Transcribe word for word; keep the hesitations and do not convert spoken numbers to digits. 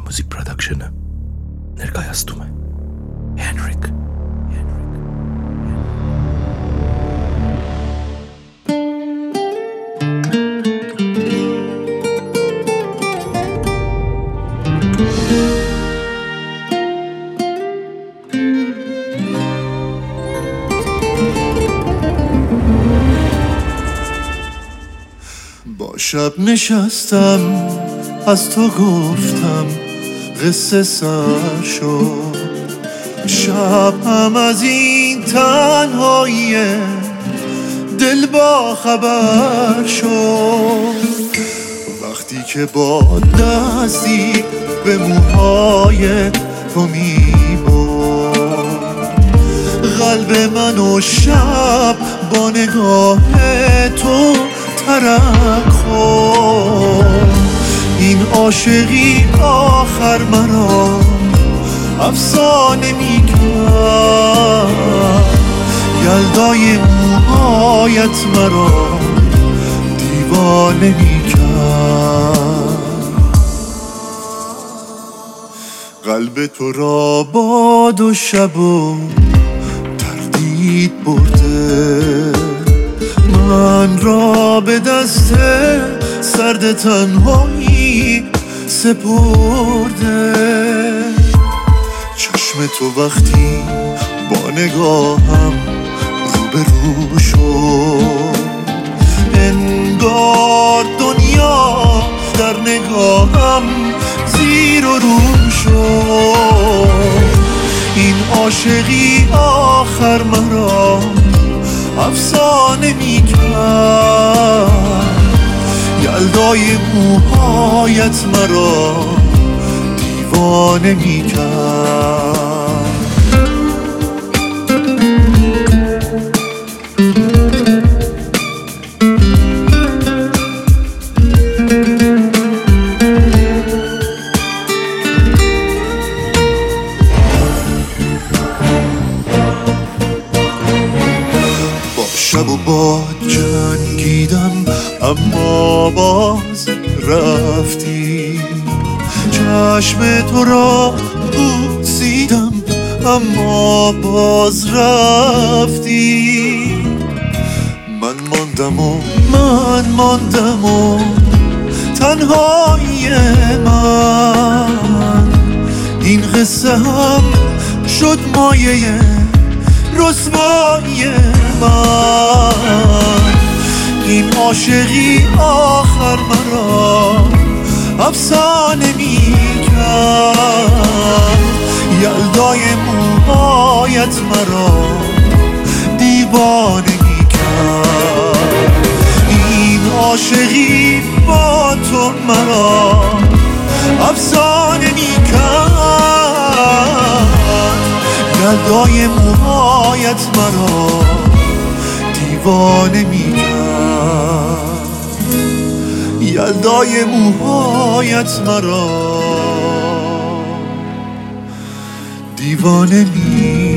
Musik Production-ը ներկայացնում է Henrik با شب نشستم از تو گفتم قصه سر شد شب هم از این تنهایی دل با خبر شد وقتی که با دستی به موهای تو میبرد قلب من و شب با نگاه تو ترک خورد این عاشقی آخر مرا افسانه میکرد یلدای موهایت مرا دیوانه میکرد قلب تو را باد و شب و تردید برده من را به دست سرد تنهایی سپرده چشم تو وقتی با نگاهم روبرو شد انگار دنیا در نگاهم زیر و رو شد این عاشقی آخر مرا افسانه میکرد یلدای موهایت مرا دیوانه میکرد شب و با جنگیدم اما باز رفتی چشم تو را بوسیدم اما باز رفتی من ماندم و من ماندم و تنهایی من این قصه هم شد مایه رسوایی من این عاشقی آخر مرا افسانه میکرد یلدای موهایت مرا دیوانه میکرد این عاشقی با تو مرا افسانه میکرد یلدای موهایت مرا دیوانه میکرد یلدای موهایت مرا دیوانه میکرد